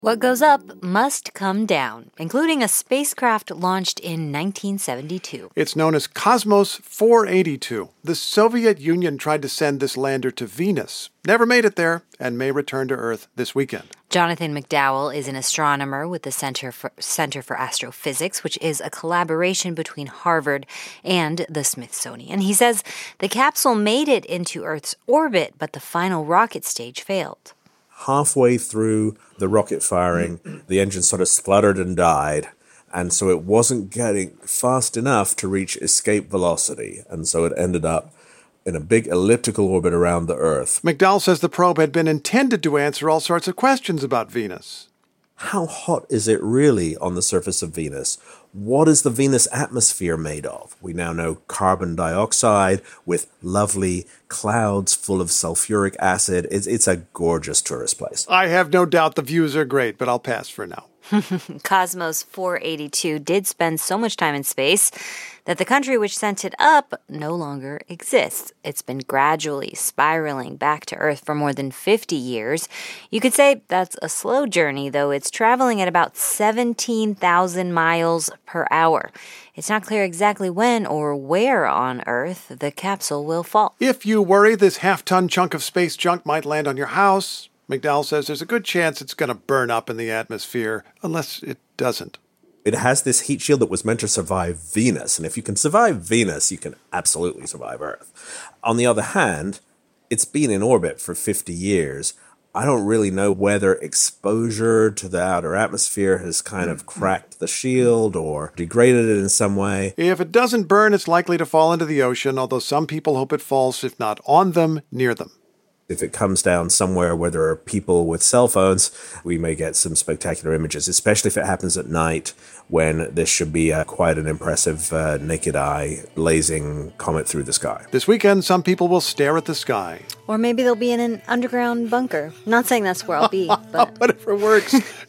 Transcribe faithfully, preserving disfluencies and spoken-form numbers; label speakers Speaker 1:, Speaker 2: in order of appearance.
Speaker 1: What goes up must come down, including a spacecraft launched in nineteen seventy-two.
Speaker 2: It's known as Cosmos four eighty-two. The Soviet Union tried to send this lander to Venus. Never made it there and may return to Earth this weekend.
Speaker 1: Jonathan McDowell is an astronomer with the Center for, Center for Astrophysics, which is a collaboration between Harvard and the Smithsonian. He says the capsule made it into Earth's orbit, but the final rocket stage failed.
Speaker 3: Halfway through the rocket firing, the engine sort of spluttered and died, and so it wasn't getting fast enough to reach escape velocity, and so it ended up in a big elliptical orbit around the Earth.
Speaker 2: McDowell says the probe had been intended to answer all sorts of questions about Venus.
Speaker 3: How hot is it really on the surface of Venus? What is the Venus atmosphere made of? We now know carbon dioxide with lovely clouds full of sulfuric acid. It's, it's a gorgeous tourist place.
Speaker 2: I have no doubt the views are great, but I'll pass for now.
Speaker 1: Cosmos four eighty-two did spend so much time in space that the country which sent it up no longer exists. It's been gradually spiraling back to Earth for more than fifty years. You could say that's a slow journey, though it's traveling at about seventeen thousand miles per hour. It's not clear exactly when or where on Earth the capsule will fall.
Speaker 2: If you worry this half-ton chunk of space junk might land on your house, McDowell says there's a good chance it's going to burn up in the atmosphere, unless it doesn't.
Speaker 3: It has this heat shield that was meant to survive Venus, and if you can survive Venus, you can absolutely survive Earth. On the other hand, it's been in orbit for fifty years. I don't really know whether exposure to the outer atmosphere has kind of cracked the shield or degraded it in some way.
Speaker 2: If it doesn't burn, it's likely to fall into the ocean, although some people hope it falls, if not on them, near them.
Speaker 3: If it comes down somewhere where there are people with cell phones, we may get some spectacular images, especially if it happens at night when this should be uh, quite an impressive uh, naked eye blazing comet through the sky.
Speaker 2: This weekend, some people will stare at the sky.
Speaker 1: Or maybe they'll be in an underground bunker. Not saying that's where I'll be, but...
Speaker 2: Whatever works.